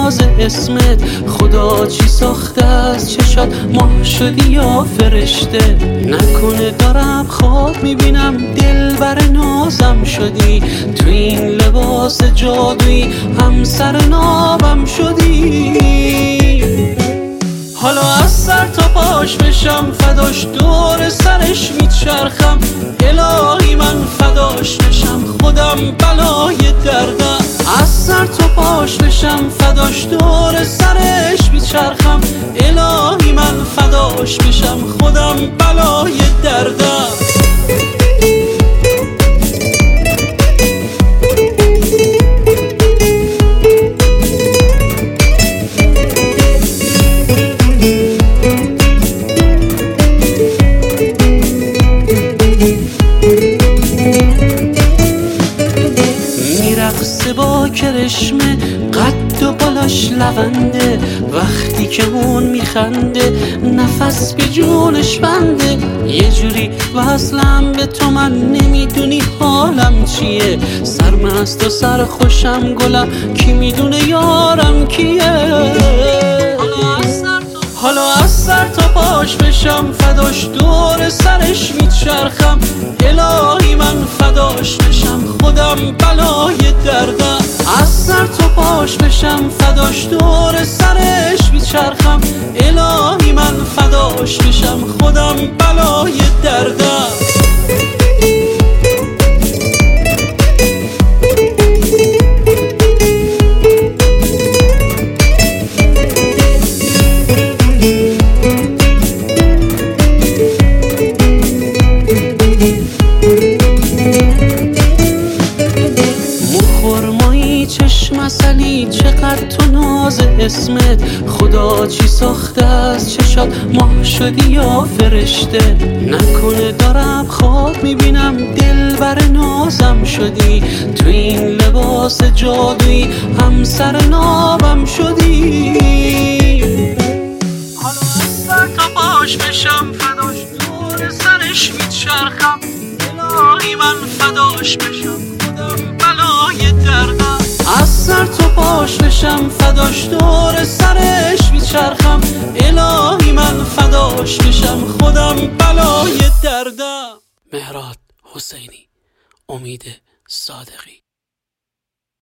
ناز اسمت. خدا چی ساخته از چشات، ماه شدی یا فرشته؟ نکنه دارم خواب میبینم دلبر نازم شدی، تو این لباس جادویی همسر نابم شدی. حالا از سر تا پاش بشم فداش، دور سرش میچرخم. الهی من فداش بشم، خودم بلای دردم. از سر تا پاش بشم فداش، دور سرش میچرخم. الهی من فداش بشم، خودم بلای دردم. میرقصه با کرشمه، قد و بالاش لونده. وقتی که اون میخنده نفس به جونش بنده. یه جوری وصلم به تو من نمیدونی حالم چیه. سرمست و سرخوشم گلم، کی میدونه یارم کیه. حالا از سر تا پاش بشم فداش، دور سرش میچرخم. الهی من فداش بشم، خودم بلای دردم. از سر تا پاش بشم فداش، دور سرش میچرخم. الهی من فداش بشم، خودم بلای دردم. چشم اصلی چقدر تو ناز اسمت. خدا چی ساخته از چشات، ماه شدی یا فرشته؟ نکنه دارم خواب میبینم دلبر نازم شدی، تو این لباس جادویی همسر نابم شدی. حالا از سر تا پاش بشم فداش، دور سرش میچرخم. الهی من فداش بشم، خودم بلای دردم. از سر تا پاش بشم فداش، دور سرش میچرخم. الهی من فداش بشم، خودم بلای دردم. مهراد حسینی، امید صادقی.